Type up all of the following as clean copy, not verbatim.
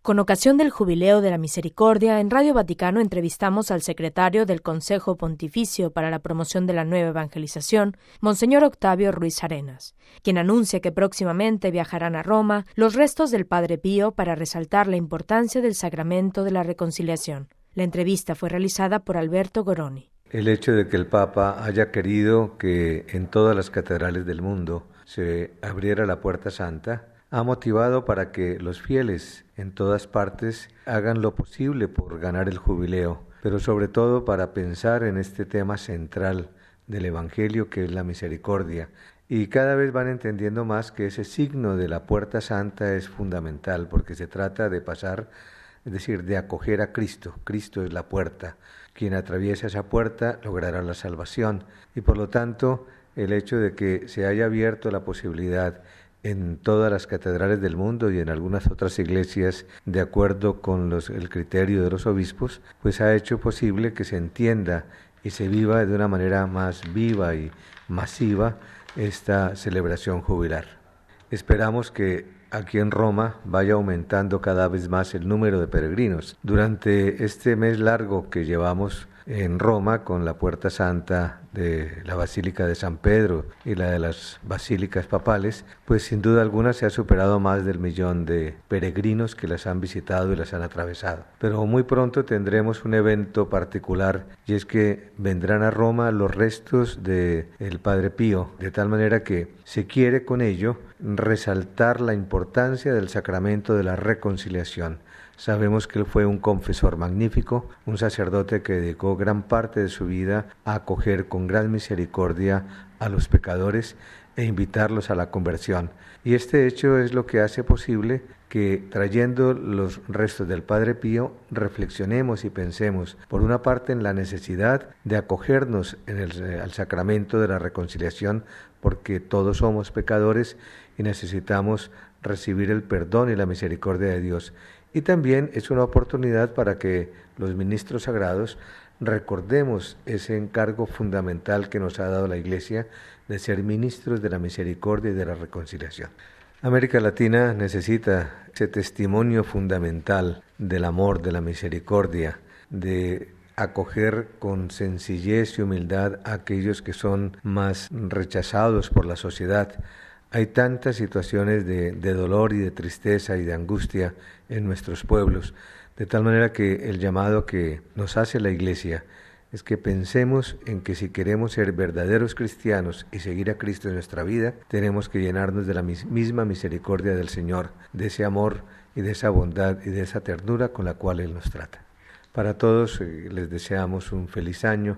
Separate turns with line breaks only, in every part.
Con ocasión del Jubileo de la Misericordia, en Radio Vaticano entrevistamos al secretario del Consejo Pontificio para la Promoción de la Nueva Evangelización, Monseñor Octavio Ruiz Arenas, quien anuncia que próximamente viajarán a Roma los restos del Padre Pío para resaltar la importancia del Sacramento de la Reconciliación. La entrevista fue realizada por Alberto Goroni.
El hecho de que el Papa haya querido que en todas las catedrales del mundo se abriera la Puerta Santa ha motivado para que los fieles en todas partes hagan lo posible por ganar el jubileo, pero sobre todo para pensar en este tema central del Evangelio, que es la misericordia. Y cada vez van entendiendo más que ese signo de la Puerta Santa es fundamental, porque se trata de pasar, es decir, de acoger a Cristo. Cristo es la puerta. Quien atraviesa esa puerta logrará la salvación. Y por lo tanto, el hecho de que se haya abierto la posibilidad en todas las catedrales del mundo y en algunas otras iglesias, de acuerdo con el criterio de los obispos, pues ha hecho posible que se entienda y se viva de una manera más viva y masiva esta celebración jubilar. Esperamos que aquí en Roma vaya aumentando cada vez más el número de peregrinos. Durante este mes largo que llevamos en Roma con la Puerta Santa de la Basílica de San Pedro y la de las basílicas papales, pues sin duda alguna se ha superado más del 1.000.000 de peregrinos que las han visitado y las han atravesado. Pero muy pronto tendremos un evento particular, y es que vendrán a Roma los restos del Padre Pío, de tal manera que se quiere con ello resaltar la importancia del sacramento de la reconciliación. Sabemos que él fue un confesor magnífico, un sacerdote que dedicó gran parte de su vida a acoger con gran misericordia a los pecadores e invitarlos a la conversión. Y este hecho es lo que hace posible que, trayendo los restos del Padre Pío, reflexionemos y pensemos, por una parte, en la necesidad de acogernos al sacramento de la reconciliación, porque todos somos pecadores y necesitamos recibir el perdón y la misericordia de Dios. Y también es una oportunidad para que los ministros sagrados recordemos ese encargo fundamental que nos ha dado la Iglesia de ser ministros de la misericordia y de la reconciliación. América Latina necesita ese testimonio fundamental del amor, de la misericordia, de acoger con sencillez y humildad a aquellos que son más rechazados por la sociedad. Hay tantas situaciones de dolor y de tristeza y de angustia en nuestros pueblos, de tal manera que el llamado que nos hace la Iglesia es que pensemos en que si queremos ser verdaderos cristianos y seguir a Cristo en nuestra vida, tenemos que llenarnos de la misma misericordia del Señor, de ese amor y de esa bondad y de esa ternura con la cual Él nos trata. Para todos les deseamos un feliz año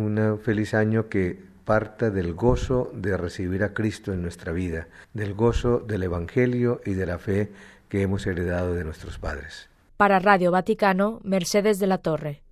que parta del gozo de recibir a Cristo en nuestra vida, del gozo del Evangelio y de la fe que hemos heredado de nuestros padres.
Para Radio Vaticano, Mercedes de la Torre.